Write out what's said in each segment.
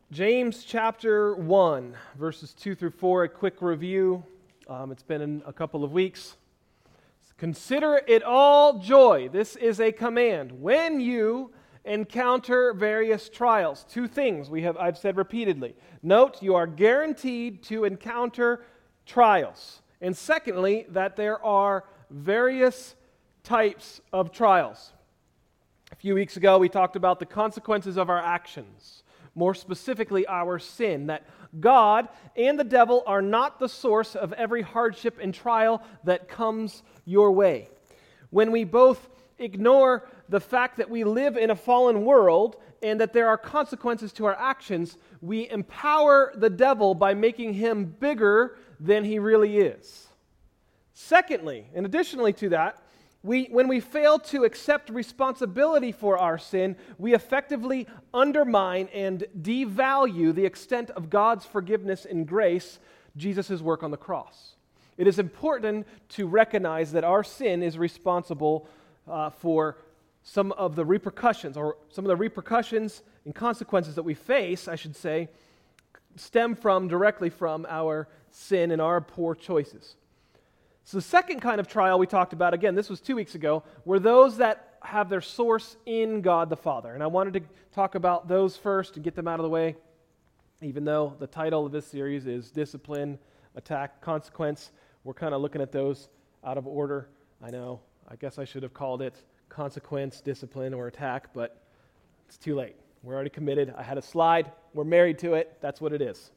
James chapter 1, verses 2 through 4, a quick review. It's been a couple of weeks. Consider it all joy. This is a command. When you encounter various trials, two things I've said repeatedly. Note, you are guaranteed to encounter trials. And secondly, that there are various types of trials. A few weeks ago, we talked about the consequences of our actions. More specifically, our sin, that God and the devil are not the source of every hardship and trial that comes your way. When we both ignore the fact that we live in a fallen world and that there are consequences to our actions, we empower the devil by making him bigger than he really is. Secondly, and additionally to that, when we fail to accept responsibility for our sin, we effectively undermine and devalue the extent of God's forgiveness and grace, Jesus' work on the cross. It is important to recognize that our sin is responsible for some of the repercussions, and consequences that we face, I should say, stem directly from our sin and our poor choices. So the second kind of trial we talked about, again, this was 2 weeks ago, were those that have their source in God the Father. And I wanted to talk about those first and get them out of the way, even though the title of this series is Discipline, Attack, Consequence. We're kind of looking at those out of order. I know, I guess I should have called it Consequence, Discipline, or Attack, but it's too late. We're already committed. I had a slide. We're married to it. That's what it is.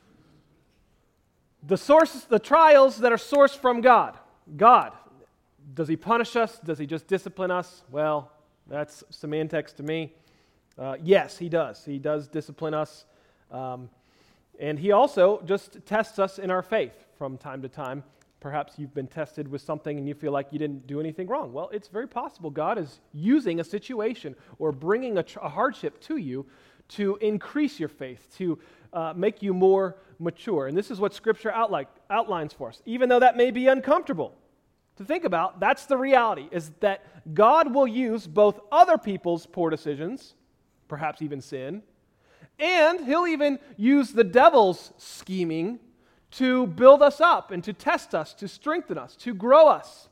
The trials that are sourced from God. God, does He punish us? Does He just discipline us? Well, that's semantics to me. Yes, He does. He does discipline us. And He also just tests us in our faith from time to time. Perhaps you've been tested with something and you feel like you didn't do anything wrong. Well, it's very possible God is using a situation or bringing a hardship to you to increase your faith, to make you more mature. And this is what Scripture outlines for us. Even though that may be uncomfortable to think about, that's the reality, is that God will use both other people's poor decisions, perhaps even sin, and He'll even use the devil's scheming to build us up and to test us, to strengthen us, to grow us.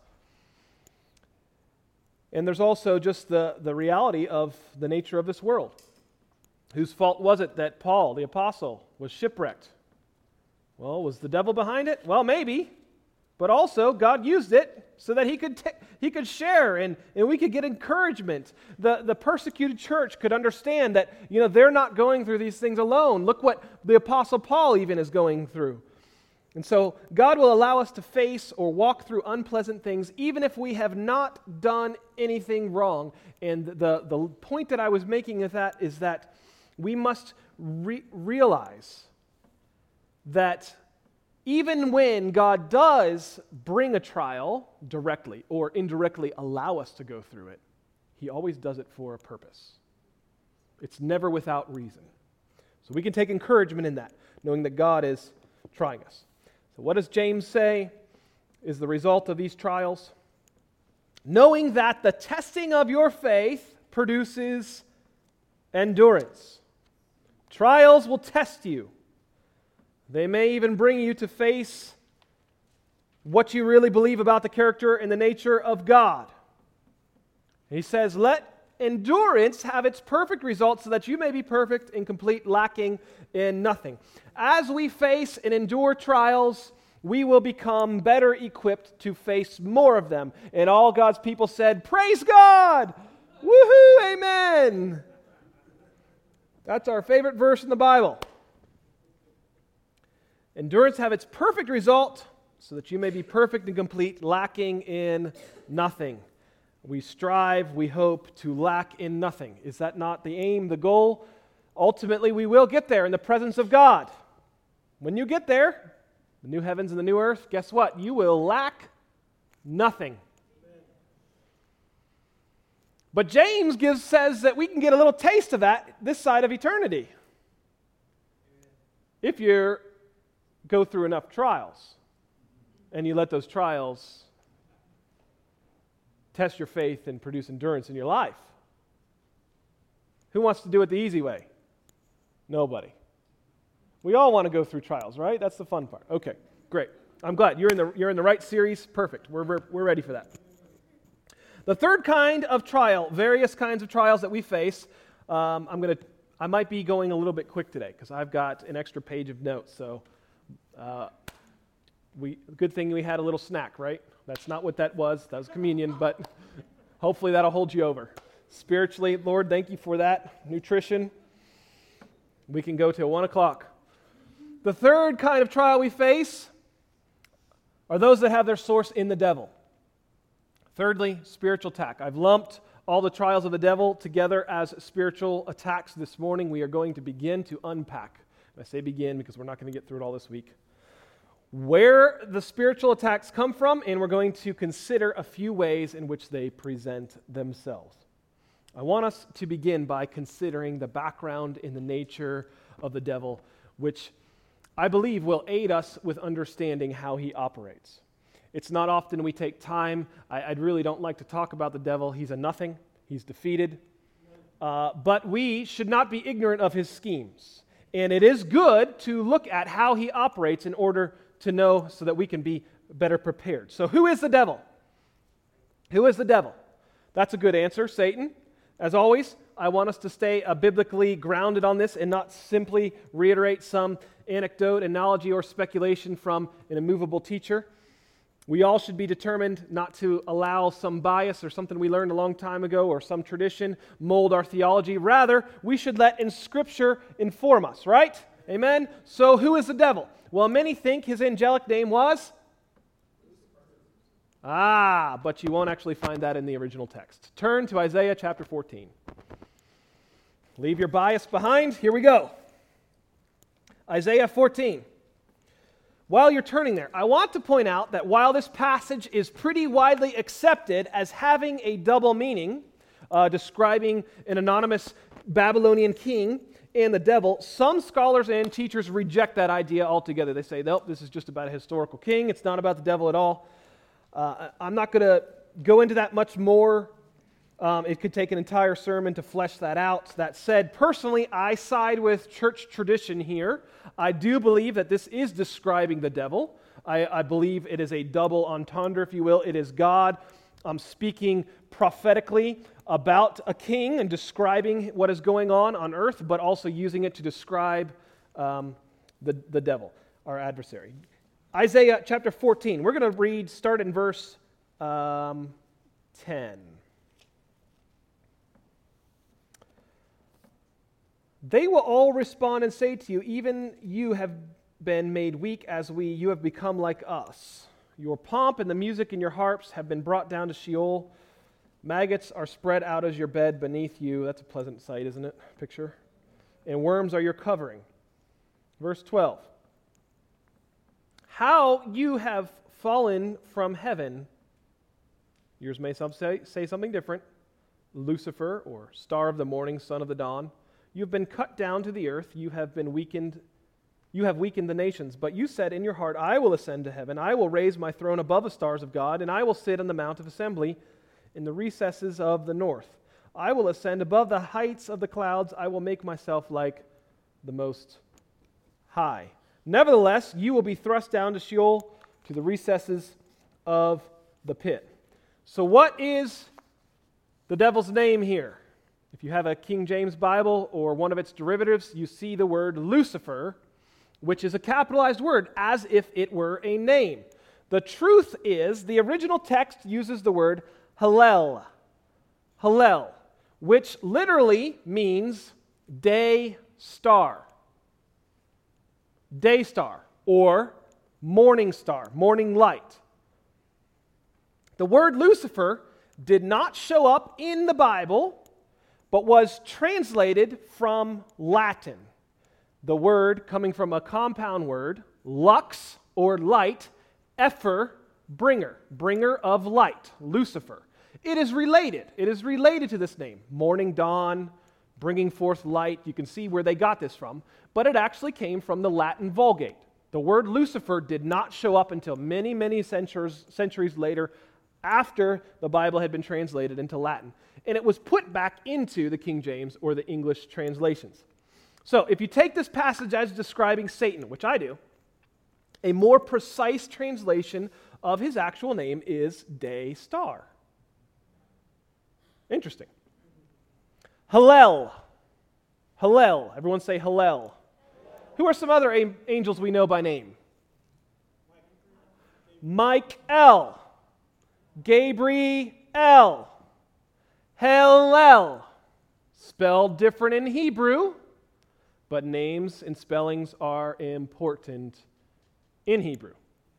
And there's also just the reality of the nature of this world. Whose fault was it that Paul, the apostle, was shipwrecked? Well, was the devil behind it? Well, maybe. But also, God used it so that he could share and we could get encouragement. The persecuted church could understand that, they're not going through these things alone. Look what the apostle Paul even is going through. And so, God will allow us to face or walk through unpleasant things even if we have not done anything wrong. And the point that I was making with that is that we must realize that even when God does bring a trial directly or indirectly allow us to go through it, He always does it for a purpose. It's never without reason. So we can take encouragement in that, knowing that God is trying us. So what does James say is the result of these trials? Knowing that the testing of your faith produces endurance. Trials will test you. They may even bring you to face what you really believe about the character and the nature of God. He says, let endurance have its perfect result so that you may be perfect and complete, lacking in nothing. As we face and endure trials, we will become better equipped to face more of them. And all God's people said, praise God! Woohoo! Amen! That's our favorite verse in the Bible. Endurance have its perfect result so that you may be perfect and complete, lacking in nothing. We strive, we hope to lack in nothing. Is that not the aim, the goal? Ultimately, we will get there in the presence of God. When you get there, the new heavens and the new earth, guess what? You will lack nothing. But James says that we can get a little taste of that this side of eternity. If you go through enough trials and you let those trials test your faith and produce endurance in your life. Who wants to do it the easy way? Nobody. We all want to go through trials, right? That's the fun part. Okay, great. I'm glad you're in the right series. Perfect. We're ready for that. The third kind of trial, various kinds of trials that we face. I might be going a little bit quick today because I've got an extra page of notes. So, good thing we had a little snack, right? That's not what that was. That was communion, but hopefully that'll hold you over. Spiritually, Lord, thank you for that nutrition. We can go till 1 o'clock. The third kind of trial we face are those that have their source in the devil. Thirdly, spiritual attack. I've lumped all the trials of the devil together as spiritual attacks this morning. We are going to begin to unpack. And I say begin because we're not going to get through it all this week. Where the spiritual attacks come from, and we're going to consider a few ways in which they present themselves. I want us to begin by considering the background in the nature of the devil, which I believe will aid us with understanding how he operates. It's not often we take time. I really don't like to talk about the devil. He's a nothing. He's defeated. But we should not be ignorant of his schemes. And it is good to look at how he operates in order to know so that we can be better prepared. So who is the devil? Who is the devil? That's a good answer, Satan. As always, I want us to stay biblically grounded on this and not simply reiterate some anecdote, analogy, or speculation from an immovable teacher. We all should be determined not to allow some bias or something we learned a long time ago or some tradition mold our theology. Rather, we should let in Scripture inform us, right? Amen? So who is the devil? Well, many think his angelic name was? But you won't actually find that in the original text. Turn to Isaiah chapter 14. Leave your bias behind. Here we go. Isaiah 14. While you're turning there, I want to point out that while this passage is pretty widely accepted as having a double meaning, describing an anonymous Babylonian king and the devil, some scholars and teachers reject that idea altogether. They say, nope, this is just about a historical king. It's not about the devil at all. I'm not going to go into that much more. It could take an entire sermon to flesh that out. That said, personally, I side with church tradition here. I do believe that this is describing the devil. I believe it is a double entendre, if you will. It is God speaking prophetically about a king and describing what is going on earth, but also using it to describe the devil, our adversary. Isaiah chapter 14. We're going to start in verse 10. They will all respond and say to you, even you have been made weak as we, you have become like us. Your pomp and the music in your harps have been brought down to Sheol. Maggots are spread out as your bed beneath you. That's a pleasant sight, isn't it? Picture. And worms are your covering. Verse 12. How you have fallen from heaven. Yours may say something different. Lucifer, or star of the morning, son of the dawn. You have been cut down to the earth. You have weakened the nations. But you said in your heart, I will ascend to heaven. I will raise my throne above the stars of God, and I will sit on the mount of assembly in the recesses of the north. I will ascend above the heights of the clouds. I will make myself like the Most High. Nevertheless, you will be thrust down to Sheol, to the recesses of the pit. So what is the devil's name here? If you have a King James Bible or one of its derivatives, you see the word Lucifer, which is a capitalized word, as if it were a name. The truth is, the original text uses the word Hallel, which literally means day star, or morning star, morning light. The word Lucifer did not show up in the Bible, but was translated from Latin. The word coming from a compound word, lux, or light, epher, bringer of light, Lucifer. It is related to this name, morning dawn, bringing forth light. You can see where they got this from, but it actually came from the Latin Vulgate. The word Lucifer did not show up until many, many centuries later, after the Bible had been translated into Latin. And it was put back into the King James or the English translations. So if you take this passage as describing Satan, which I do, a more precise translation of his actual name is Day Star. Interesting. Hallel. Hallel. Everyone say Hallel. Who are some other angels we know by name? Michael. Gabriel. Hallel. Spelled different in Hebrew, but names and spellings are important in Hebrew.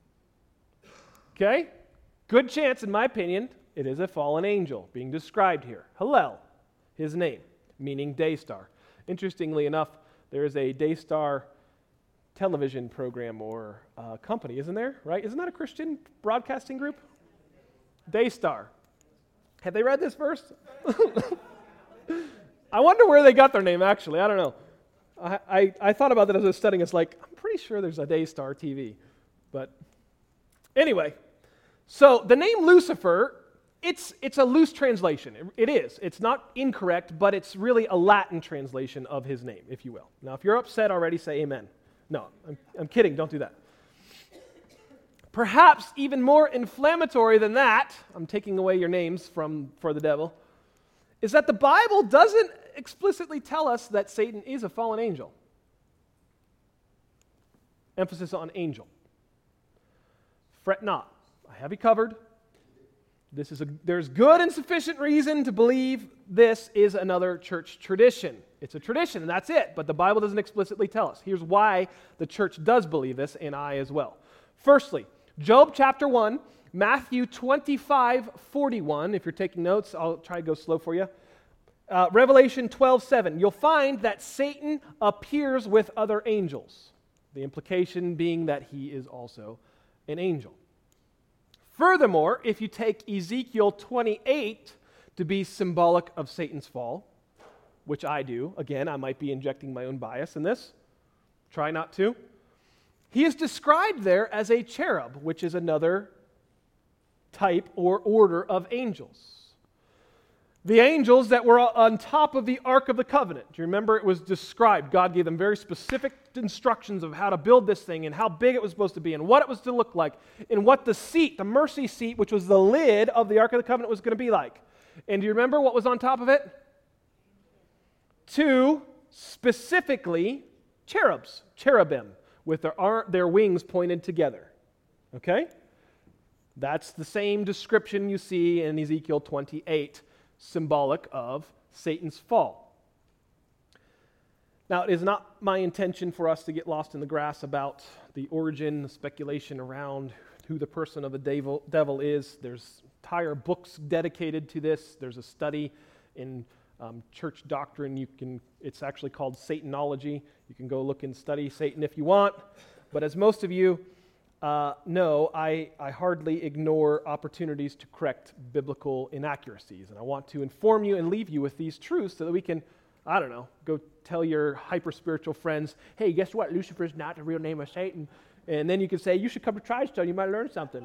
Okay? Good chance, in my opinion, it is a fallen angel being described here. Hallel, his name, meaning day star. Interestingly enough, there is a day star television program or company, isn't there? Right? Isn't that a Christian broadcasting group? Daystar. Have they read this verse? I wonder where they got their name, actually. I don't know. I thought about that as I was studying. It's like, I'm pretty sure there's a Daystar TV. But anyway, so the name Lucifer, it's a loose translation. It is. It's not incorrect, but it's really a Latin translation of his name, if you will. Now, if you're upset already, say amen. No, I'm kidding. Don't do that. Perhaps even more inflammatory than that, I'm taking away your names for the devil, is that the Bible doesn't explicitly tell us that Satan is a fallen angel. Emphasis on angel. Fret not. I have you covered. There's good and sufficient reason to believe this is another church tradition. It's a tradition, and that's it. But the Bible doesn't explicitly tell us. Here's why the church does believe this, and I as well. Firstly, Job chapter 1, Matthew 25:41. If you're taking notes, I'll try to go slow for you. Revelation 12:7. You'll find that Satan appears with other angels. The implication being that he is also an angel. Furthermore, if you take Ezekiel 28 to be symbolic of Satan's fall, which I do, again, I might be injecting my own bias in this. Try not to. He is described there as a cherub, which is another type or order of angels. The angels that were on top of the Ark of the Covenant. Do you remember it was described? God gave them very specific instructions of how to build this thing and how big it was supposed to be and what it was to look like and what the seat, the mercy seat, which was the lid of the Ark of the Covenant, was going to be like. And do you remember what was on top of it? 2 specifically cherubs, cherubim, with their wings pointed together. Okay? That's the same description you see in Ezekiel 28, symbolic of Satan's fall. Now, it is not my intention for us to get lost in the grass about the origin, the speculation around who the person of the devil is. There's entire books dedicated to this. There's a study in church doctrine. It's actually called Satanology. You can go look and study Satan if you want. But as most of you know, I hardly ignore opportunities to correct biblical inaccuracies. And I want to inform you and leave you with these truths so that we can, I don't know, go tell your hyper-spiritual friends, hey, guess what? Lucifer's not the real name of Satan. And then you can say, you should come to Tridestone. You might learn something.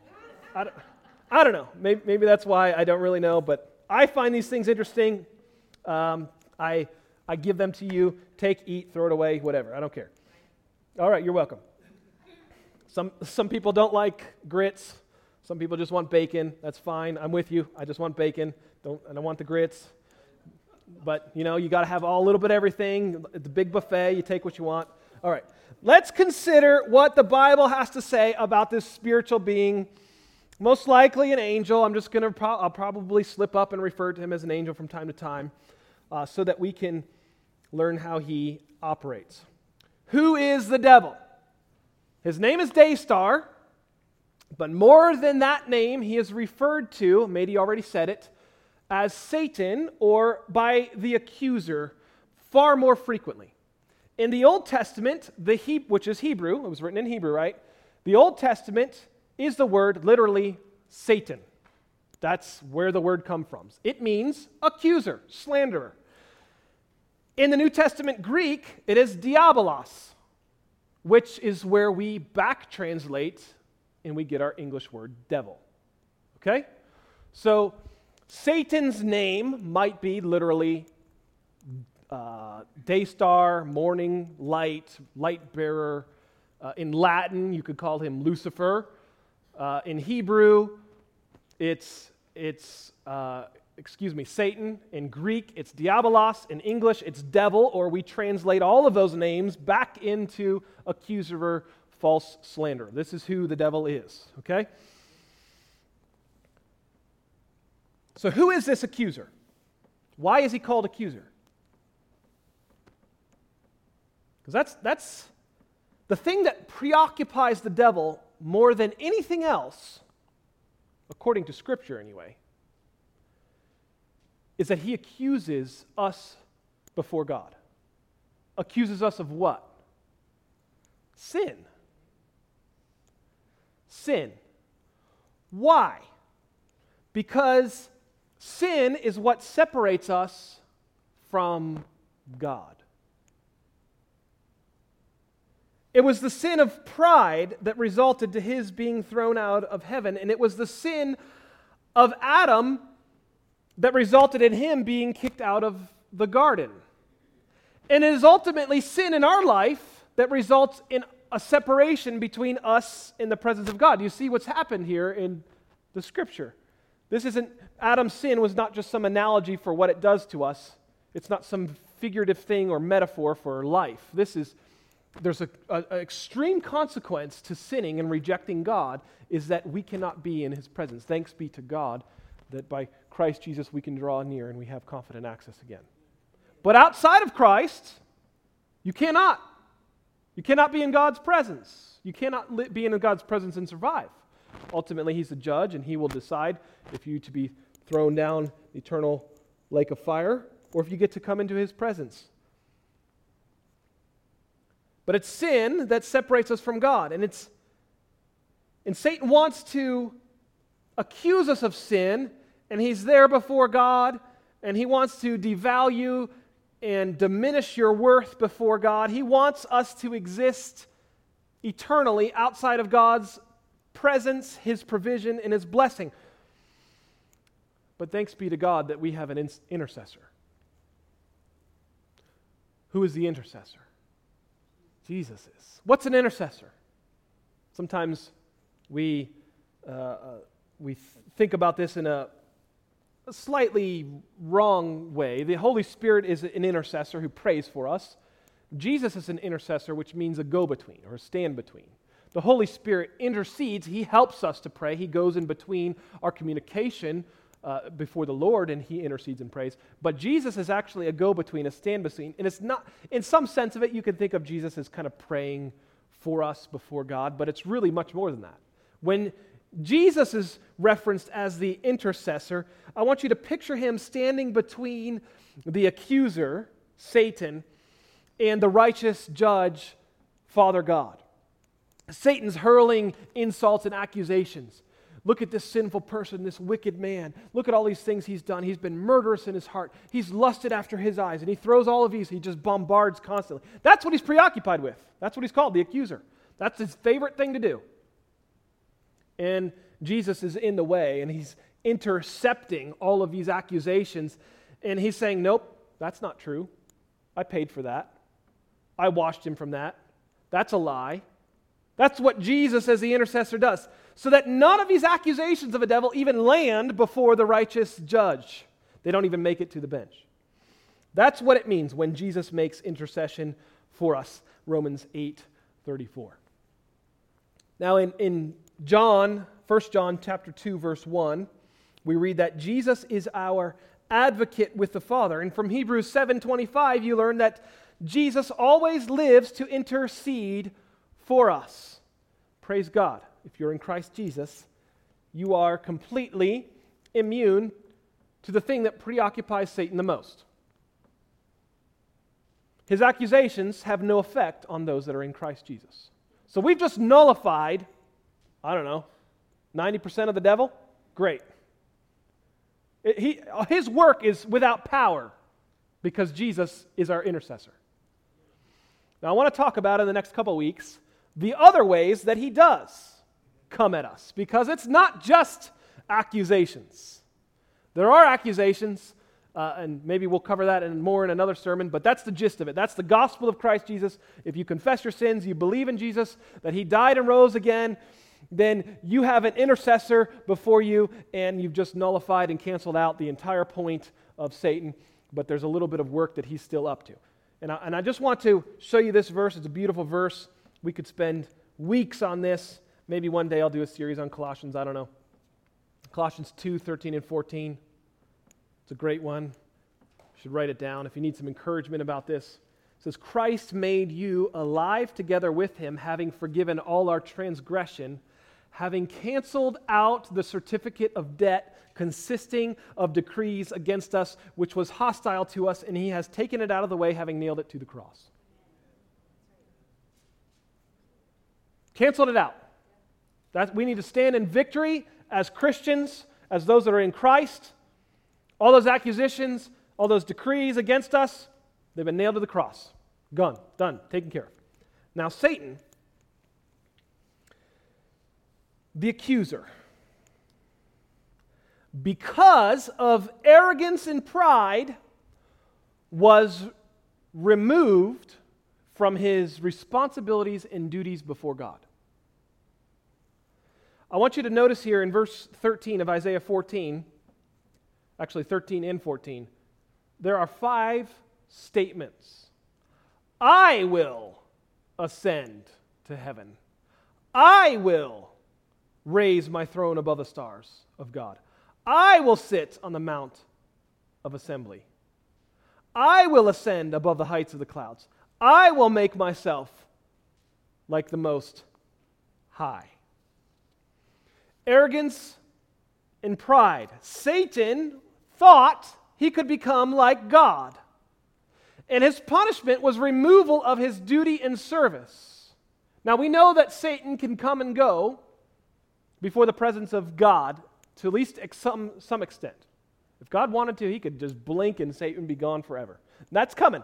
I don't know. Maybe that's why I don't really know. But I find these things interesting. I give them to you. Take, eat, throw it away, whatever. I don't care. All right, you're welcome. Some people don't like grits. Some people just want bacon. That's fine. I'm with you. I just want bacon. I don't want the grits. But, you got to have a little bit of everything. It's a big buffet. You take what you want. All right. Let's consider what the Bible has to say about this spiritual being, most likely an angel. I'll probably slip up and refer to him as an angel from time to time so that we can learn how he operates. Who is the devil? His name is Daystar, but more than that name, he is referred to, maybe you already said it, as Satan or by the accuser far more frequently. In the Old Testament, which is Hebrew, it was written in Hebrew, right? The Old Testament is the word literally Satan. That's where the word comes from. It means accuser, slanderer. In the New Testament Greek, it is diabolos, which is where we back translate and we get our English word devil. Okay? So Satan's name might be literally day star, morning light, light bearer. In Latin, you could call him Lucifer. In Hebrew, it's Satan. In Greek, it's diabolos. In English, it's devil, or we translate all of those names back into accuser, false slanderer. This is who the devil is, okay? So who is this accuser? Why is he called accuser? Because that's the thing that preoccupies the devil more than anything else, according to Scripture anyway, is that he accuses us before God. Accuses us of what? Sin. Sin. Why? Because sin is what separates us from God. It was the sin of pride that resulted to his being thrown out of heaven, and it was the sin of Adam that resulted in him being kicked out of the garden. And it is ultimately sin in our life that results in a separation between us and the presence of God. You see what's happened here in the Scripture. Adam's sin was not just some analogy for what it does to us. It's not some figurative thing or metaphor for life. There's an extreme consequence to sinning and rejecting God, is that we cannot be in his presence. Thanks be to God that by Christ Jesus we can draw near and we have confident access again. But outside of Christ, you cannot. You cannot be in God's presence. You cannot be in God's presence and survive. Ultimately, he's the judge, and he will decide if you to be thrown down the eternal lake of fire or if you get to come into his presence. But it's sin that separates us from God. And Satan wants to accuse us of sin, and he's there before God, and he wants to devalue and diminish your worth before God. He wants us to exist eternally outside of God's presence, his provision, and his blessing. But thanks be to God that we have an intercessor. Who is the intercessor? Jesus is. What's an intercessor? Sometimes we think about this in a slightly wrong way. The Holy Spirit is an intercessor who prays for us. Jesus is an intercessor, which means a go-between or a stand-between. The Holy Spirit intercedes. He helps us to pray. He goes in between our communication before the Lord, and he intercedes and prays. But Jesus is actually a go-between, a stand-between. And it's not, in some sense of it, you can think of Jesus as kind of praying for us before God, but it's really much more than that. When Jesus is referenced as the intercessor, I want you to picture him standing between the accuser, Satan, and the righteous judge, Father God. Satan's hurling insults and accusations. Look at this sinful person, this wicked man. Look at all these things he's done. He's been murderous in his heart. He's lusted after his eyes, and he throws all of these. He just bombards constantly. That's what he's preoccupied with. That's what he's called, the accuser. That's his favorite thing to do. And Jesus is in the way, and he's intercepting all of these accusations, and he's saying, nope, that's not true. I paid for that. I washed him from that. That's a lie. That's what Jesus as the intercessor does, so that none of these accusations of a devil even land before the righteous judge. They don't even make it to the bench. That's what it means when Jesus makes intercession for us, Romans 8:34. Now in John, 1 John chapter 2, verse 1, we read that Jesus is our advocate with the Father. And from Hebrews 7:25, you learn that Jesus always lives to intercede for us. Praise God. If you're in Christ Jesus, you are completely immune to the thing that preoccupies Satan the most. His accusations have no effect on those that are in Christ Jesus. So we've just nullified, 90% of the devil? Great. His work is without power because Jesus is our intercessor. Now I want to talk about in the next couple of weeks the other ways that he does come at us, because it's not just accusations. There are accusations and maybe we'll cover that more in another sermon, but that's the gist of it. That's the gospel of Christ Jesus. If you confess your sins, you believe in Jesus, that he died and rose again, then you have an intercessor before you, and you've just nullified and canceled out the entire point of Satan, but there's a little bit of work that he's still up to. And I just want to show you this verse. It's a beautiful verse. We could spend weeks on this. Maybe one day I'll do a series on Colossians. I don't know. Colossians 2:13 and 14. It's a great one. You should write it down if you need some encouragement about this. It says, Christ made you alive together with him, having forgiven all our transgression, having canceled out the certificate of debt consisting of decrees against us, which was hostile to us, and he has taken it out of the way, having nailed it to the cross. Canceled it out. We need to stand in victory as Christians, as those that are in Christ. All those accusations, all those decrees against us, they've been nailed to the cross. Gone, done, taken care of. Now Satan, the accuser, because of arrogance and pride, was removed from his responsibilities and duties before God. I want you to notice here in verse 13 of Isaiah 14, actually 13 and 14, there are 5 statements. I will ascend to heaven. I will raise my throne above the stars of God. I will sit on the mount of assembly. I will ascend above the heights of the clouds. I will make myself like the Most High. Arrogance and pride. Satan thought he could become like God. And his punishment was removal of his duty and service. Now we know that Satan can come and go before the presence of God to at least some extent. If God wanted to, he could just blink and Satan be gone forever. That's coming.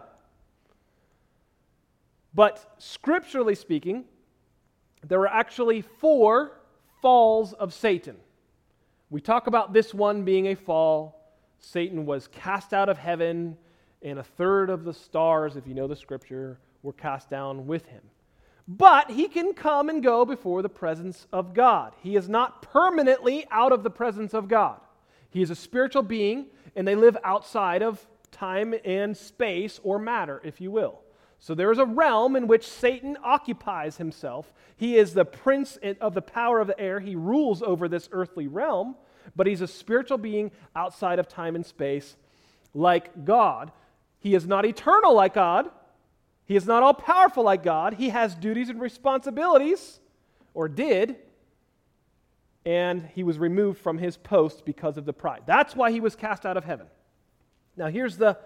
But scripturally speaking, there were actually 4 falls of Satan. We talk about this one being a fall. Satan was cast out of heaven, and 1/3 of the stars, if you know the scripture, were cast down with him. But he can come and go before the presence of God. He is not permanently out of the presence of God. He is a spiritual being, and they live outside of time and space, or matter, if you will. So there is a realm in which Satan occupies himself. He is the prince of the power of the air. He rules over this earthly realm, but he's a spiritual being outside of time and space like God. He is not eternal like God. He is not all-powerful like God. He has duties and responsibilities, or did, and he was removed from his post because of the pride. That's why he was cast out of heaven. Now here's a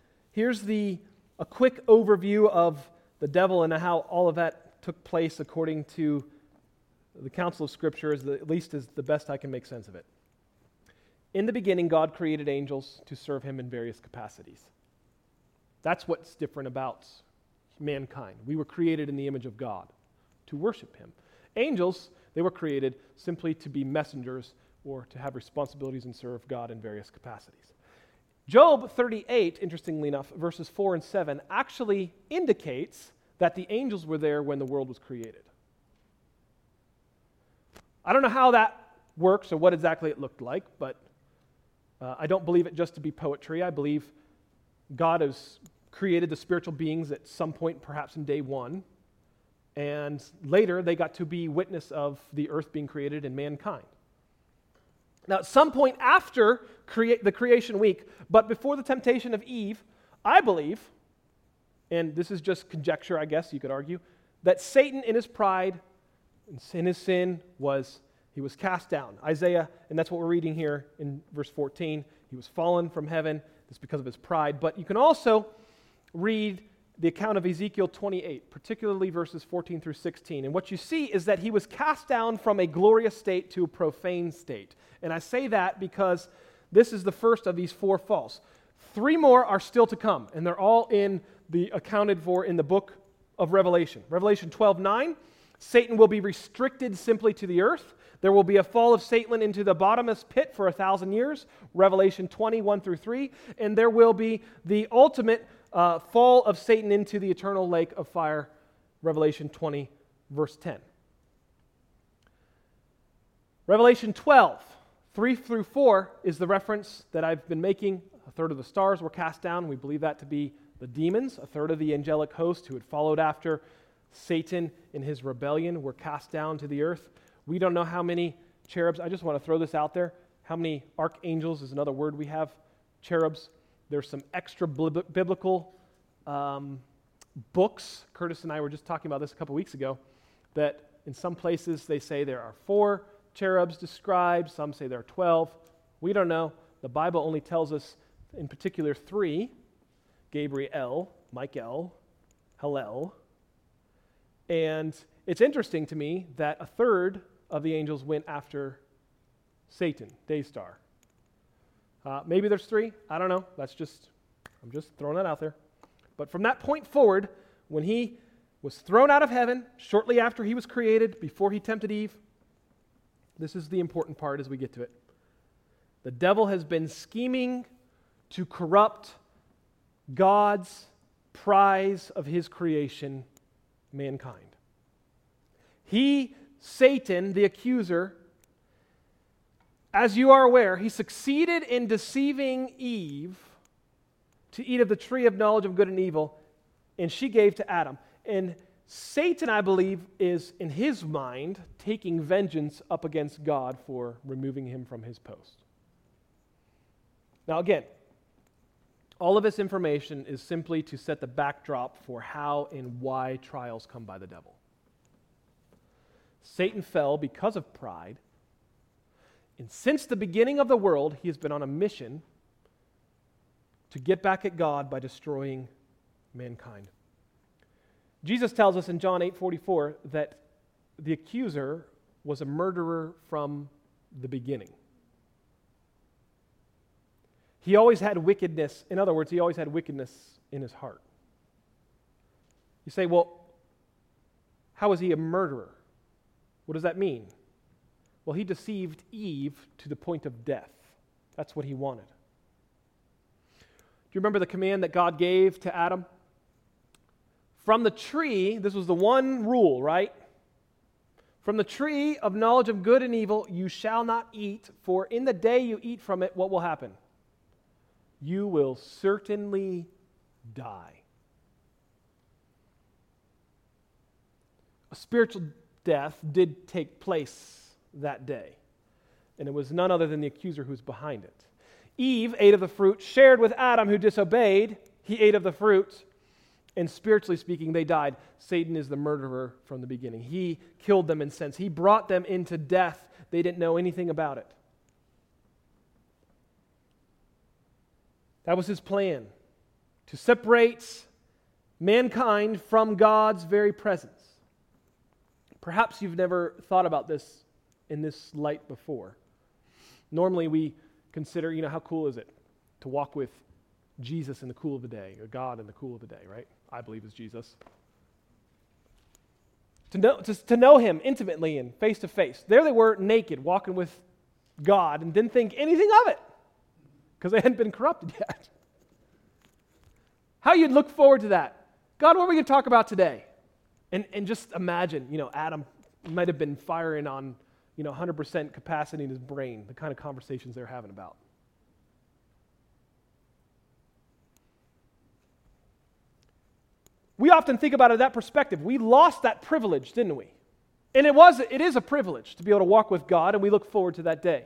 quick overview of the devil and how all of that took place according to the counsel of Scripture, at least is the best I can make sense of it. In the beginning, God created angels to serve him in various capacities. That's what's different about mankind. We were created in the image of God to worship him. Angels, they were created simply to be messengers or to have responsibilities and serve God in various capacities. Job 38, interestingly enough, verses 4 and 7, actually indicates that the angels were there when the world was created. I don't know how that works or what exactly it looked like, but I don't believe it just to be poetry. I believe God has created the spiritual beings at some point, perhaps in day 1, and later they got to be witness of the earth being created and mankind. Now, at some point after the creation week, but before the temptation of Eve, I believe, and this is just conjecture, I guess you could argue, that Satan in his pride and in his sin he was cast down. Isaiah, and that's what we're reading here in verse 14, he was fallen from heaven. It's because of his pride. But you can also read the account of Ezekiel 28, particularly verses 14 through 16. And what you see is that he was cast down from a glorious state to a profane state. And I say that because this is the first of these 4 falls. 3 more are still to come, and they're all accounted for in the book of Revelation. Revelation 12:9, Satan will be restricted simply to the earth. There will be a fall of Satan into the bottomless pit for 1,000 years, Revelation 20:1-3, and there will be the ultimate fall of Satan into the eternal lake of fire, Revelation 20, verse 10. Revelation 12:3-4 is the reference that I've been making. A third of the stars were cast down. We believe that to be the demons. A third of the angelic host who had followed after Satan in his rebellion were cast down to the earth. We don't know how many cherubs. I just want to throw this out there. How many archangels is another word we have. Cherubs. There's some extra biblical books. Curtis and I were just talking about this a couple weeks ago, that in some places they say there are 4 cherubs described. Some say there are 12. We don't know. The Bible only tells us in particular 3. Gabriel, Michael, Hallel. And it's interesting to me that a third of the angels went after Satan, Day Star. Maybe there's 3. I don't know. I'm just throwing that out there. But from that point forward, when he was thrown out of heaven, shortly after he was created, before he tempted Eve, this is the important part as we get to it. The devil has been scheming to corrupt God's prize of his creation, mankind. He, Satan, the accuser, as you are aware, he succeeded in deceiving Eve to eat of the tree of knowledge of good and evil, and she gave to Adam. And Satan, I believe, is in his mind taking vengeance up against God for removing him from his post. Now again, all of this information is simply to set the backdrop for how and why trials come by the devil. Satan fell because of pride, and since the beginning of the world, he has been on a mission to get back at God by destroying mankind. Jesus tells us in John 8:44 that the accuser was a murderer from the beginning. He always had wickedness. In other words, he always had wickedness in his heart. You say, well, how is he a murderer? What does that mean? Well, he deceived Eve to the point of death. That's what he wanted. Do you remember the command that God gave to Adam? From the tree, this was the one rule, right? From the tree of knowledge of good and evil you shall not eat, for in the day you eat from it, what will happen? You will certainly die. A spiritual death did take place that day, and it was none other than the accuser who's behind it. Eve ate of the fruit, shared with Adam who disobeyed. He ate of the fruit, and spiritually speaking, they died. Satan is the murderer from the beginning. He killed them in sense. He brought them into death. They didn't know anything about it. That was his plan, to separate mankind from God's very presence. Perhaps you've never thought about this in this light before. Normally we consider, how cool is it to walk with Jesus in the cool of the day, or God in the cool of the day, right? I believe it's Jesus. To know him intimately and face to face. There they were, naked, walking with God, and didn't think anything of it, because they hadn't been corrupted yet. How you'd look forward to that. God, what are we going to talk about today? And just imagine, Adam might have been firing on, 100% capacity in his brain, the kind of conversations they're having about. We often think about it that perspective. We lost that privilege, didn't we? And it is a privilege to be able to walk with God, and we look forward to that day.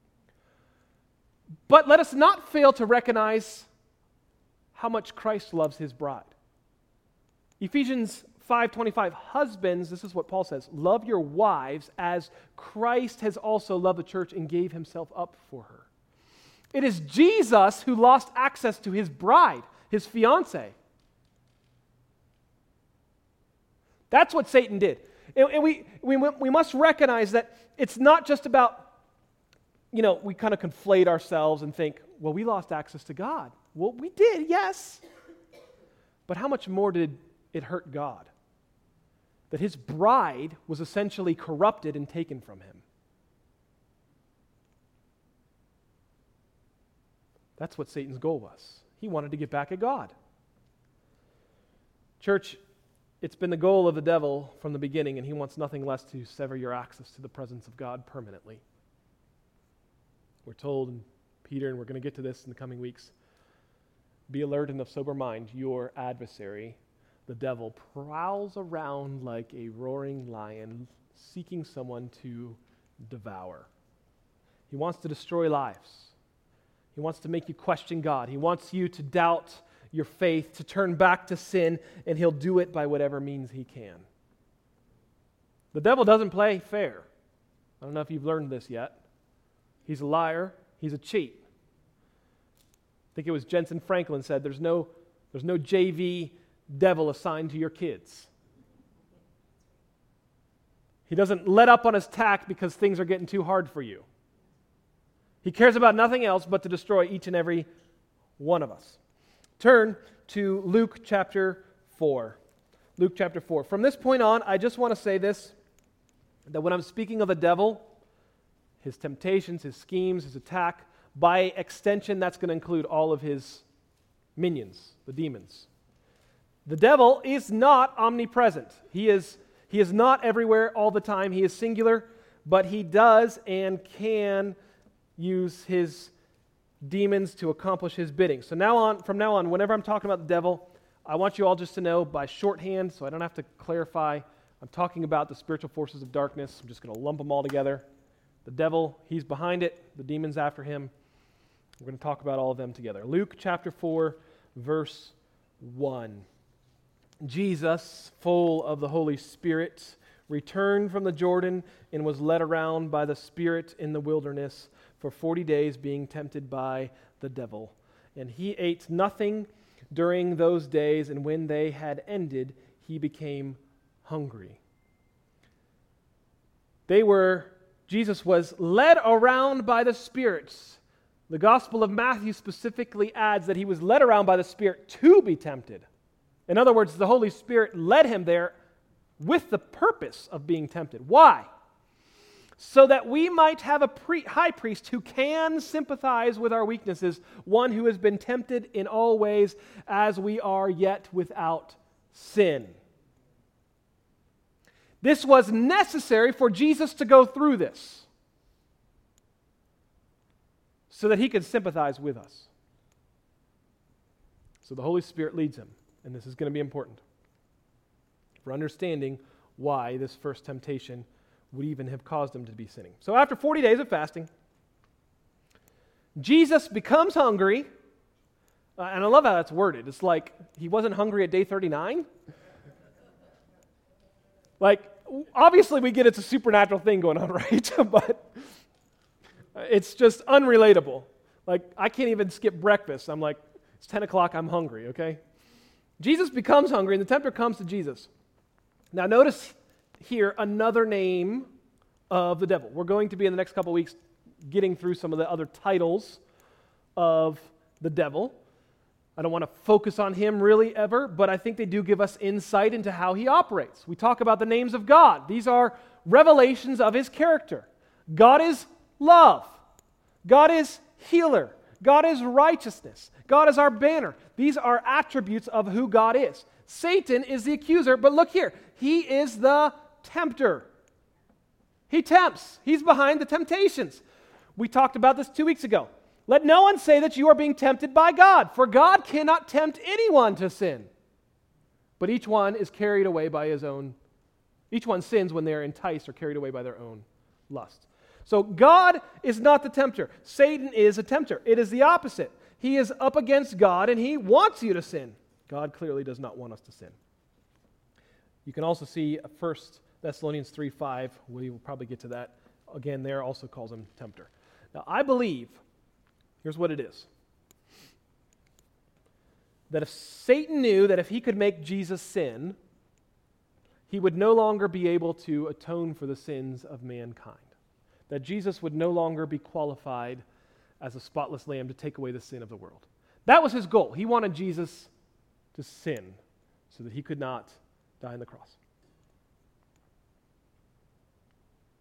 But let us not fail to recognize how much Christ loves his bride. Ephesians 5:25, husbands, this is what Paul says, love your wives as Christ has also loved the church and gave himself up for her. It is Jesus who lost access to his bride, his fiancée. That's what Satan did. And we must recognize that it's not just about, we kind of conflate ourselves and think, well, we lost access to God. Well, we did, yes. But how much more did it hurt God? That his bride was essentially corrupted and taken from him. That's what Satan's goal was. He wanted to get back at God. Church, it's been the goal of the devil from the beginning, and he wants nothing less to sever your access to the presence of God permanently. We're told in Peter, and we're going to get to this in the coming weeks, be alert and of sober mind. Your adversary, the devil, prowls around like a roaring lion, seeking someone to devour. He wants to destroy lives. He wants to make you question God. He wants you to doubt your faith, to turn back to sin, and he'll do it by whatever means he can. The devil doesn't play fair. I don't know if you've learned this yet. He's a liar. He's a cheat. I think it was Jensen Franklin said, there's no JV devil assigned to your kids. He doesn't let up on his tack because things are getting too hard for you. He cares about nothing else but to destroy each and every one of us. Turn to Luke chapter 4. Luke chapter 4. From this point on, I just want to say this, that when I'm speaking of the devil, his temptations, his schemes, his attack, by extension, that's going to include all of his minions, the demons. The devil is not omnipresent. He is not everywhere all the time. He is singular, but he does and can use his demons to accomplish his bidding. So from now on, whenever I'm talking about the devil, I want you all just to know by shorthand, so I don't have to clarify, I'm talking about the spiritual forces of darkness. I'm just going to lump them all together. The devil, he's behind it. The demons after him. We're going to talk about all of them together. Luke chapter 4, verse 1. Jesus, full of the Holy Spirit, returned from the Jordan and was led around by the Spirit in the wilderness for 40 days, being tempted by the devil. And he ate nothing during those days, and when they had ended, he became hungry. Jesus was led around by the Spirit. The Gospel of Matthew specifically adds that he was led around by the Spirit to be tempted. In other words, the Holy Spirit led him there with the purpose of being tempted. Why? So that we might have a high priest who can sympathize with our weaknesses, one who has been tempted in all ways as we are, yet without sin. This was necessary for Jesus to go through this so that he could sympathize with us. So the Holy Spirit leads him, and this is going to be important for understanding why this first temptation would even have caused him to be sinning. So after 40 days of fasting, Jesus becomes hungry, and I love how that's worded. It's like he wasn't hungry at day 39. Like, obviously we get it's a supernatural thing going on, right? But it's just unrelatable. Like, I can't even skip breakfast. I'm like, it's 10 o'clock, I'm hungry, okay? Jesus becomes hungry, and the tempter comes to Jesus. Now notice here another name of the devil. We're going to be in the next couple of weeks getting through some of the other titles of the devil. I don't want to focus on him really ever, but I think they do give us insight into how he operates. We talk about the names of God. These are revelations of his character. God is love. God is healer. God is righteousness. God is our banner. These are attributes of who God is. Satan is the accuser, but look here. He is the tempter. He tempts. He's behind the temptations. We talked about this 2 weeks ago. Let no one say that you are being tempted by God, for God cannot tempt anyone to sin. But each one is carried away by his own. Each one sins when they are enticed or carried away by their own lust. So God is not the tempter. Satan is a tempter. It is the opposite. He is up against God and he wants you to sin. God clearly does not want us to sin. You can also see 1 Thessalonians 3:5. We will probably get to that. Again, there also calls him tempter. Now, I believe, here's what it is, that if Satan knew that if he could make Jesus sin, he would no longer be able to atone for the sins of mankind. That Jesus would no longer be qualified as a spotless lamb to take away the sin of the world. That was his goal. He wanted Jesus to sin so that he could not die on the cross.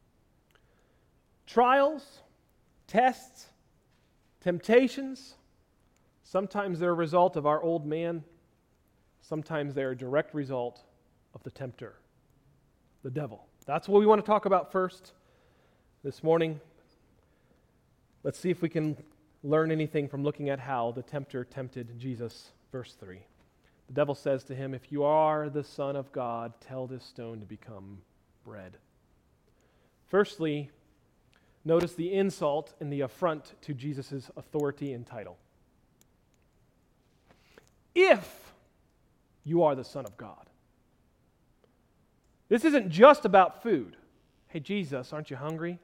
Trials, tests, temptations, Sometimes they're a result of our old man. Sometimes they're a direct result of the tempter, the devil. That's what we want to talk about first this morning. Let's see if we can learn anything from looking at how the tempter tempted Jesus. Verse 3. The devil says to him, "If you are the Son of God, tell this stone to become bread." Firstly, notice the insult and the affront to Jesus' authority and title. If you are the Son of God. This isn't just about food. Hey, Jesus, aren't you hungry?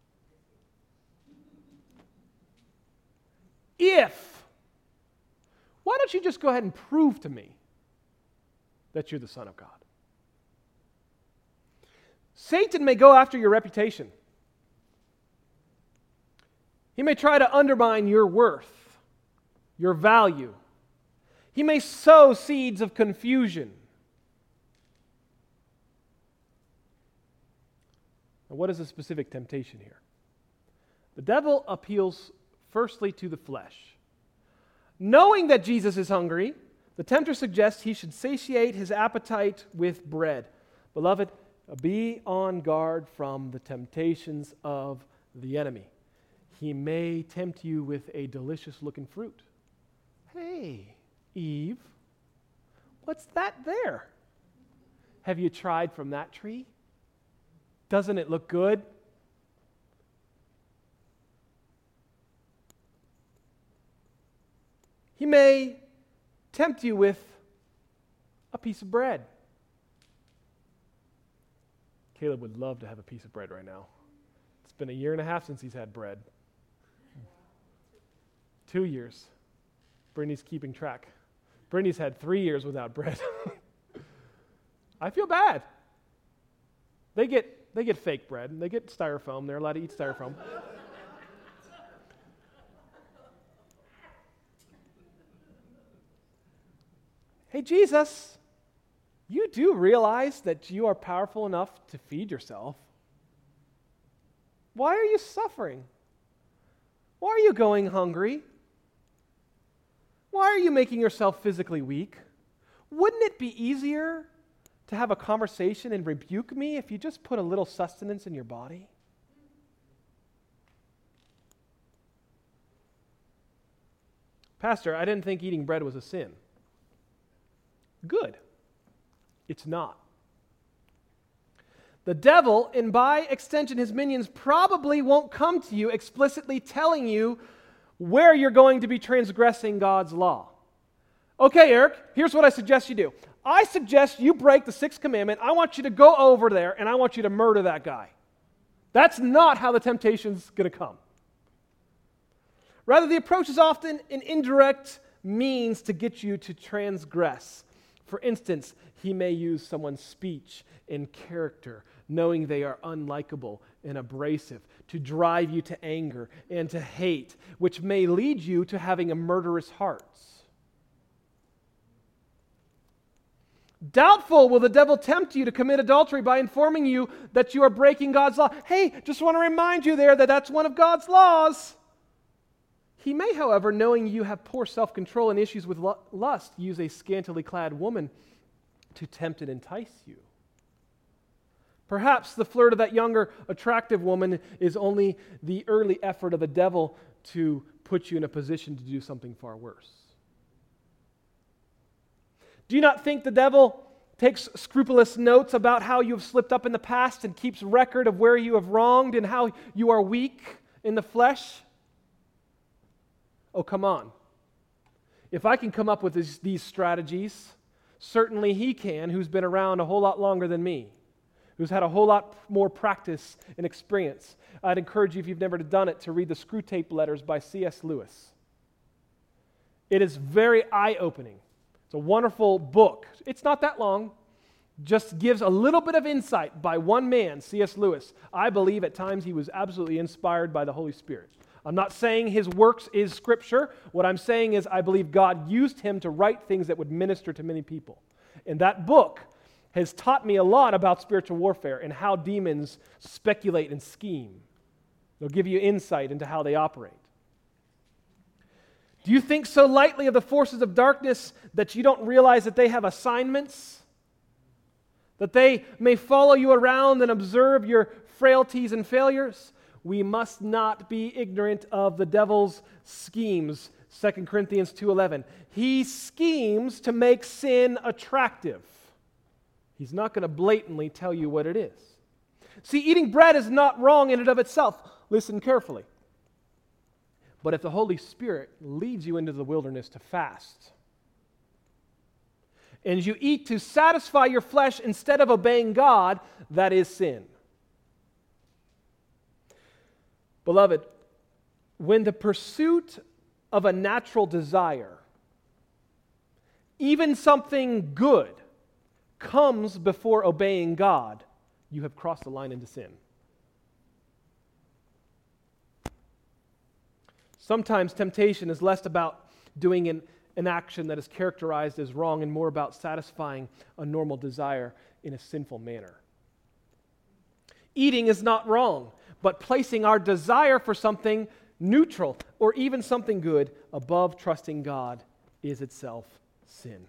Why don't you just go ahead and prove to me that you're the Son of God? Satan may go after your reputation. He may try to undermine your worth, your value. He may sow seeds of confusion. Now, what is the specific temptation here? The devil appeals firstly to the flesh. Knowing that Jesus is hungry, the tempter suggests he should satiate his appetite with bread. Beloved, be on guard from the temptations of the enemy. He may tempt you with a delicious-looking fruit. Hey, Eve, what's that there? Have you tried from that tree? Doesn't it look good? He may tempt you with a piece of bread. Caleb would love to have a piece of bread right now. It's been 1.5 years since he's had bread. 2 years. Brittany's keeping track. Brittany's had 3 years without bread. I feel bad. They get fake bread, and they get styrofoam. They're allowed to eat styrofoam. Hey, Jesus, you do realize that you are powerful enough to feed yourself. Why are you suffering? Why are you going hungry? Why are you making yourself physically weak? Wouldn't it be easier to have a conversation and rebuke me if you just put a little sustenance in your body? Pastor, I didn't think eating bread was a sin. Good. It's not. The devil, and by extension his minions, probably won't come to you explicitly telling you where you're going to be transgressing God's law. Okay, Eric, here's what I suggest you do. I suggest you break the 6th commandment. I want you to go over there and I want you to murder that guy. That's not how the temptation's going to come. Rather, the approach is often an indirect means to get you to transgress. For instance, he may use someone's speech and character, knowing they are unlikable and abrasive, to drive you to anger and to hate, which may lead you to having a murderous heart. Doubtful will the devil tempt you to commit adultery by informing you that you are breaking God's law. Hey, just want to remind you there that that's one of God's laws. He may, however, knowing you have poor self-control and issues with lust, use a scantily clad woman to tempt and entice you. Perhaps the flirt of that younger, attractive woman is only the early effort of the devil to put you in a position to do something far worse. Do you not think the devil takes scrupulous notes about how you have slipped up in the past and keeps record of where you have wronged and how you are weak in the flesh? Oh, come on. If I can come up with these strategies, certainly he can, who's been around a whole lot longer than me, who's had a whole lot more practice and experience. I'd encourage you, if you've never done it, to read the Screwtape Letters by C.S. Lewis. It is very eye-opening. It's a wonderful book. It's not that long. Just gives a little bit of insight by one man, C.S. Lewis. I believe at times he was absolutely inspired by the Holy Spirit. I'm not saying his works is Scripture. What I'm saying is I believe God used him to write things that would minister to many people. And that book has taught me a lot about spiritual warfare and how demons speculate and scheme. They'll give you insight into how they operate. Do you think so lightly of the forces of darkness that you don't realize that they have assignments? That they may follow you around and observe your frailties and failures? We must not be ignorant of the devil's schemes. 2 Corinthians 2:11. He schemes to make sin attractive. He's not going to blatantly tell you what it is. See, eating bread is not wrong in and of itself. Listen carefully. But if the Holy Spirit leads you into the wilderness to fast, and you eat to satisfy your flesh instead of obeying God, that is sin. Beloved, when the pursuit of a natural desire, even something good, comes before obeying God, you have crossed the line into sin. Sometimes temptation is less about doing an action that is characterized as wrong and more about satisfying a normal desire in a sinful manner. Eating is not wrong, but placing our desire for something neutral or even something good above trusting God is itself sin.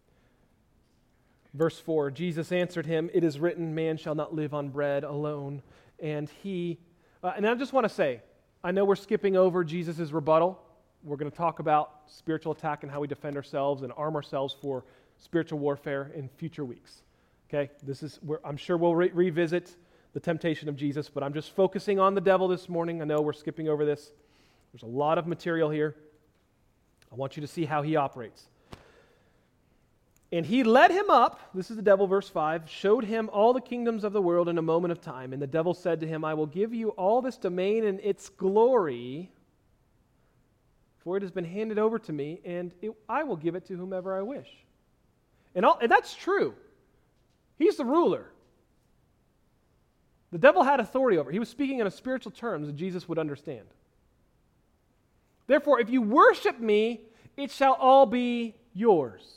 Verse 4, Jesus answered him, "It is written, man shall not live on bread alone." And I just want to say, I know we're skipping over Jesus' rebuttal. We're going to talk about spiritual attack and how we defend ourselves and arm ourselves for spiritual warfare in future weeks. Okay? This is where I'm sure we'll revisit the temptation of Jesus, but I'm just focusing on the devil this morning. I know we're skipping over this. There's a lot of material here. I want you to see how he operates. And he led him up, this is the devil, verse 5, showed him all the kingdoms of the world in a moment of time. And the devil said to him, "I will give you all this domain and its glory, for it has been handed over to me, and I will give it to whomever I wish." And that's true. He's the ruler. The devil had authority over it. He was speaking in a spiritual terms that Jesus would understand. "Therefore, if you worship me, it shall all be yours."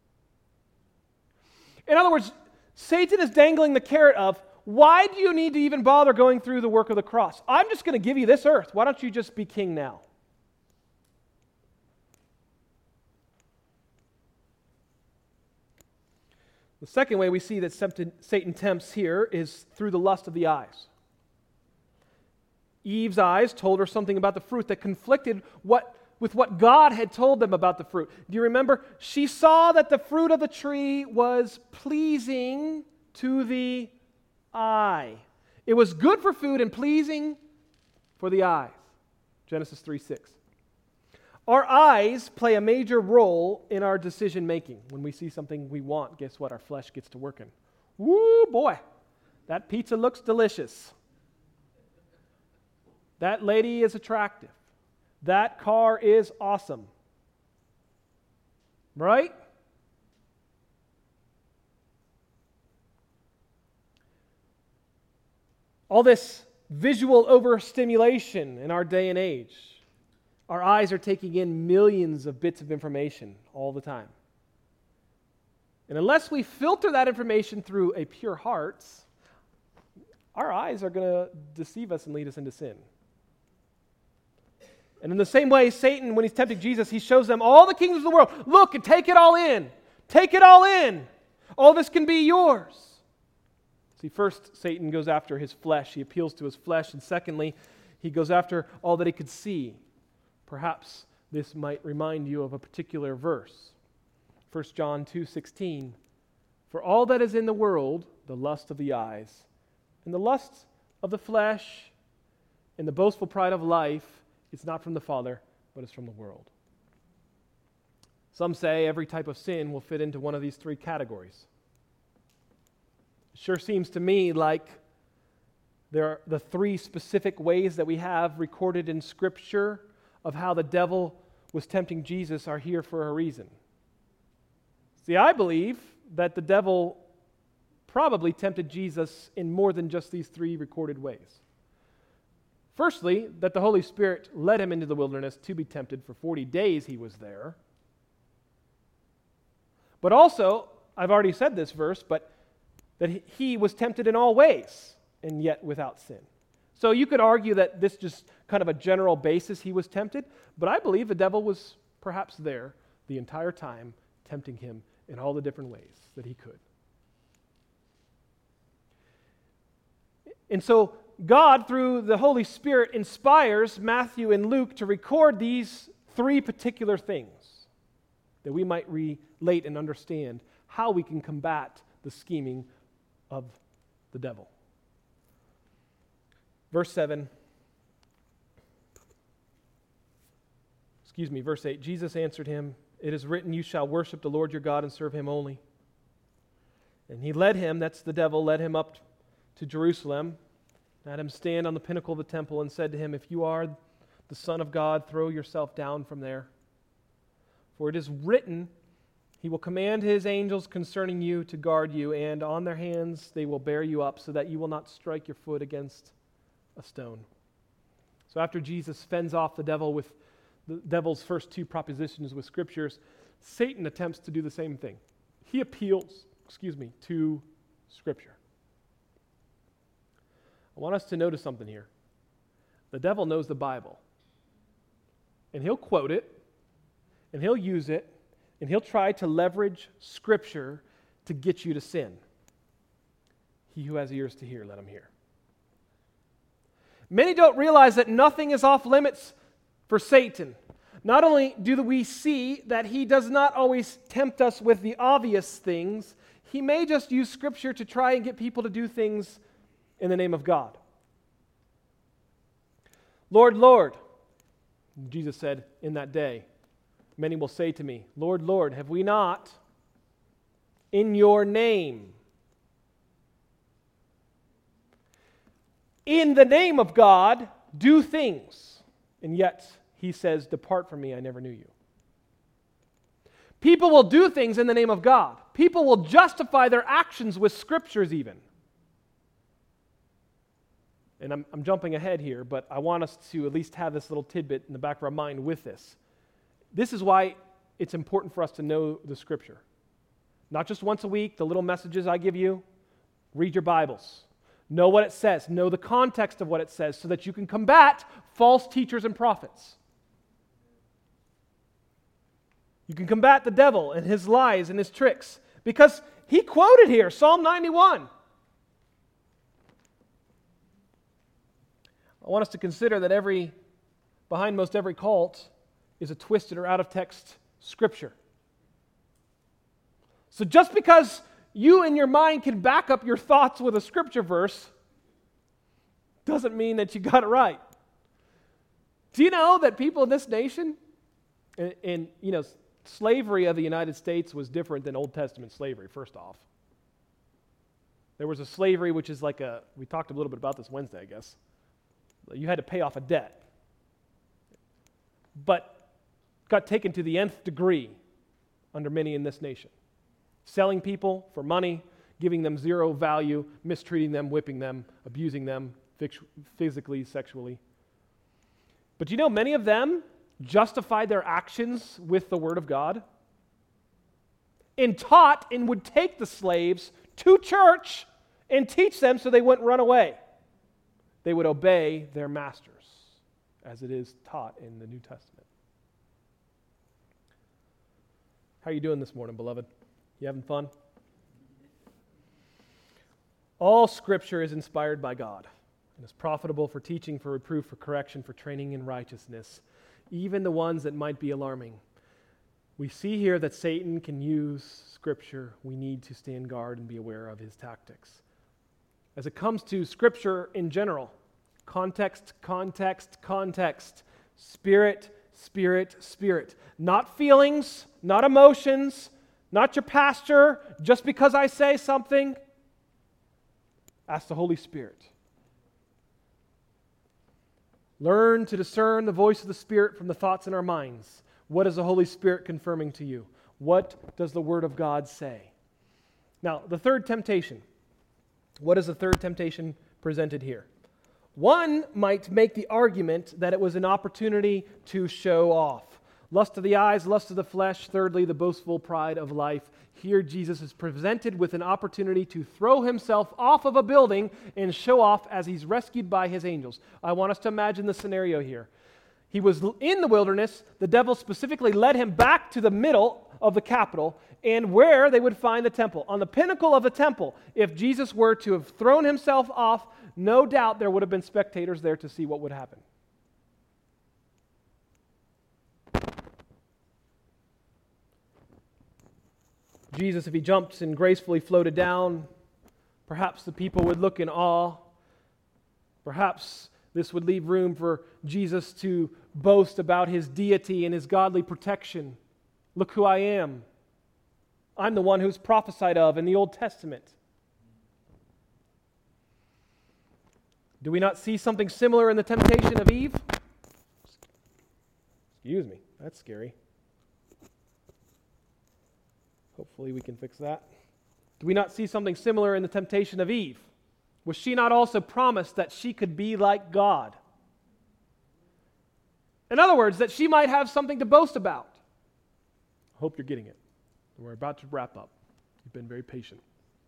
In other words, Satan is dangling the carrot of, why do you need to even bother going through the work of the cross? I'm just going to give you this earth. Why don't you just be king now? The second way we see that Satan tempts here is through the lust of the eyes. Eve's eyes told her something about the fruit that conflicted with what God had told them about the fruit. Do you remember? She saw that the fruit of the tree was pleasing to the eye. It was good for food and pleasing for the eyes. Genesis 3:6. Our eyes play a major role in our decision making. When we see something we want, guess what? Our flesh gets to working. Woo, boy, that pizza looks delicious. That lady is attractive. That car is awesome. Right? All this visual overstimulation in our day and age. Our eyes are taking in millions of bits of information all the time. And unless we filter that information through a pure heart, our eyes are going to deceive us and lead us into sin. And in the same way, Satan, when he's tempting Jesus, he shows them all the kingdoms of the world. Look and take it all in. Take it all in. All this can be yours. See, first, Satan goes after his flesh. He appeals to his flesh. And secondly, he goes after all that he could see. Perhaps this might remind you of a particular verse. 1 John 2:16. For all that is in the world, the lust of the eyes, and the lust of the flesh, and the boastful pride of life, it's not from the Father, but it's from the world. Some say every type of sin will fit into one of these three categories. It sure seems to me like there are the three specific ways that we have recorded in Scripture of how the devil was tempting Jesus are here for a reason. See, I believe that the devil probably tempted Jesus in more than just these three recorded ways. Firstly, that the Holy Spirit led him into the wilderness to be tempted. For 40 days he was there. But also, I've already said this verse, but that he was tempted in all ways, and yet without sin. So you could argue that this just kind of a general basis he was tempted, but I believe the devil was perhaps there the entire time, tempting him in all the different ways that he could. And so God, through the Holy Spirit, inspires Matthew and Luke to record these three particular things that we might relate and understand how we can combat the scheming of the devil. Verse 8, Jesus answered him, "It is written, you shall worship the Lord your God and serve him only." And he led him, that's the devil, led him up to Jerusalem, had him stand on the pinnacle of the temple and said to him, "If you are the Son of God, throw yourself down from there. For it is written, he will command his angels concerning you to guard you, and on their hands they will bear you up so that you will not strike your foot against a stone." So after Jesus fends off the devil with the devil's first two propositions with scriptures, Satan attempts to do the same thing. He appeals, to Scripture. I want us to notice something here. The devil knows the Bible, and he'll quote it, and he'll use it, and he'll try to leverage Scripture to get you to sin. He who has ears to hear, let him hear. Many don't realize that nothing is off limits for Satan. Not only do we see that he does not always tempt us with the obvious things, he may just use Scripture to try and get people to do things in the name of God. "Lord, Lord," Jesus said in that day, "many will say to me, 'Lord, Lord, have we not in your name, in the name of God, do things?' And yet he says, 'Depart from me, I never knew you.'" People will do things in the name of God. People will justify their actions with scriptures even. And I'm jumping ahead here, but I want us to at least have this little tidbit in the back of our mind with this. This is why it's important for us to know the Scripture. Not just once a week, the little messages I give you. Read your Bibles. Know what it says. Know the context of what it says so that you can combat false teachers and prophets. You can combat the devil and his lies and his tricks. Because he quoted here, Psalm 91. I want us to consider that behind most every cult is a twisted or out-of-text scripture. So just because you in your mind can back up your thoughts with a scripture verse doesn't mean that you got it right. Do you know that people in this nation, and slavery of the United States was different than Old Testament slavery, first off. There was a slavery which is we talked a little bit about this Wednesday, I guess. You had to pay off a debt, but got taken to the nth degree under many in this nation. Selling people for money, giving them zero value, mistreating them, whipping them, abusing them physically, sexually. But many of them justified their actions with the Word of God and taught and would take the slaves to church and teach them so they wouldn't run away. They would obey their masters, as it is taught in the New Testament. How are you doing this morning, beloved? You having fun? All Scripture is inspired by God and is profitable for teaching, for reproof, for correction, for training in righteousness, even the ones that might be alarming. We see here that Satan can use Scripture. We need to stand guard and be aware of his tactics. As it comes to Scripture in general, context, context, context, Spirit, Spirit, Spirit. Not feelings, not emotions, not your pastor, just because I say something. Ask the Holy Spirit. Learn to discern the voice of the Spirit from the thoughts in our minds. What is the Holy Spirit confirming to you? What does the Word of God say? Now, the third temptation. What is the third temptation presented here? One might make the argument that it was an opportunity to show off. Lust of the eyes, lust of the flesh, thirdly, the boastful pride of life. Here Jesus is presented with an opportunity to throw himself off of a building and show off as he's rescued by his angels. I want us to imagine the scenario here. He was in the wilderness. The devil specifically led him back to the middle of the capital and where they would find the temple. On the pinnacle of the temple, if Jesus were to have thrown himself off, no doubt there would have been spectators there to see what would happen. Jesus, if he jumped and gracefully floated down, perhaps the people would look in awe. Perhaps this would leave room for Jesus to boast about his deity and his godly protection. Look who I am. I'm the one who's prophesied of in the Old Testament. Do we not see something similar in the temptation of Eve? Excuse me, that's scary. Hopefully we can fix that. Do we not see something similar in the temptation of Eve? Was she not also promised that she could be like God? In other words, that she might have something to boast about. I hope you're getting it. We're about to wrap up. You've been very patient.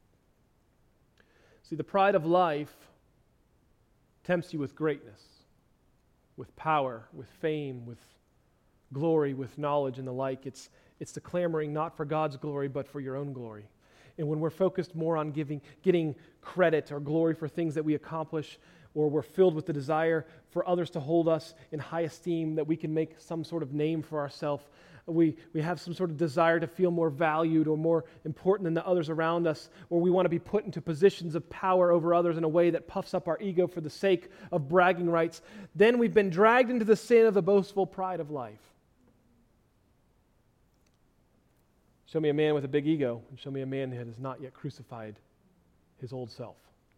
See, the pride of life tempts you with greatness, with power, with fame, with glory, with knowledge and the like. It's the clamoring not for God's glory, but for your own glory. And when we're focused more on getting credit or glory for things that we accomplish, or we're filled with the desire for others to hold us in high esteem, that we can make some sort of name for ourselves, we have some sort of desire to feel more valued or more important than the others around us, or we want to be put into positions of power over others in a way that puffs up our ego for the sake of bragging rights, then we've been dragged into the sin of the boastful pride of life. Show me a man with a big ego, and show me a man that has not yet crucified his old self.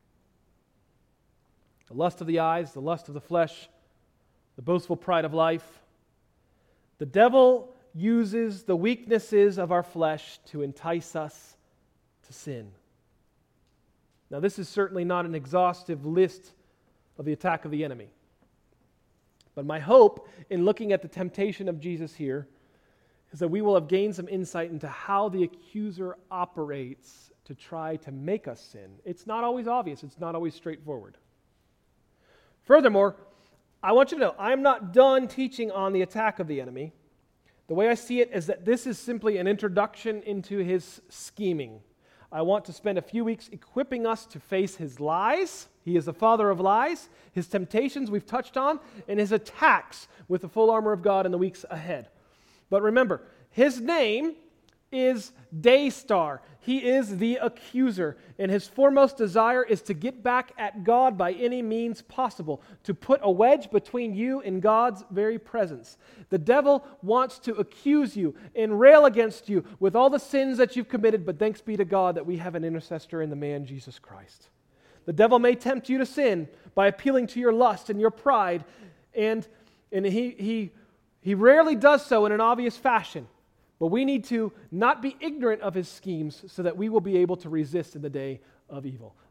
The lust of the eyes, the lust of the flesh, the boastful pride of life. The devil uses the weaknesses of our flesh to entice us to sin. Now, this is certainly not an exhaustive list of the attack of the enemy. But my hope in looking at the temptation of Jesus here is that we will have gained some insight into how the accuser operates to try to make us sin. It's not always obvious. It's not always straightforward. Furthermore, I want you to know, I'm not done teaching on the attack of the enemy. The way I see it is that this is simply an introduction into his scheming. I want to spend a few weeks equipping us to face his lies. He is the father of lies. His temptations we've touched on, and his attacks with the full armor of God in the weeks ahead. But remember, his name is Daystar. He is the accuser, and his foremost desire is to get back at God by any means possible, to put a wedge between you and God's very presence. The devil wants to accuse you and rail against you with all the sins that you've committed, but thanks be to God that we have an intercessor in the man Jesus Christ. The devil may tempt you to sin by appealing to your lust and your pride, and he rarely does so in an obvious fashion. But we need to not be ignorant of his schemes so that we will be able to resist in the day of evil.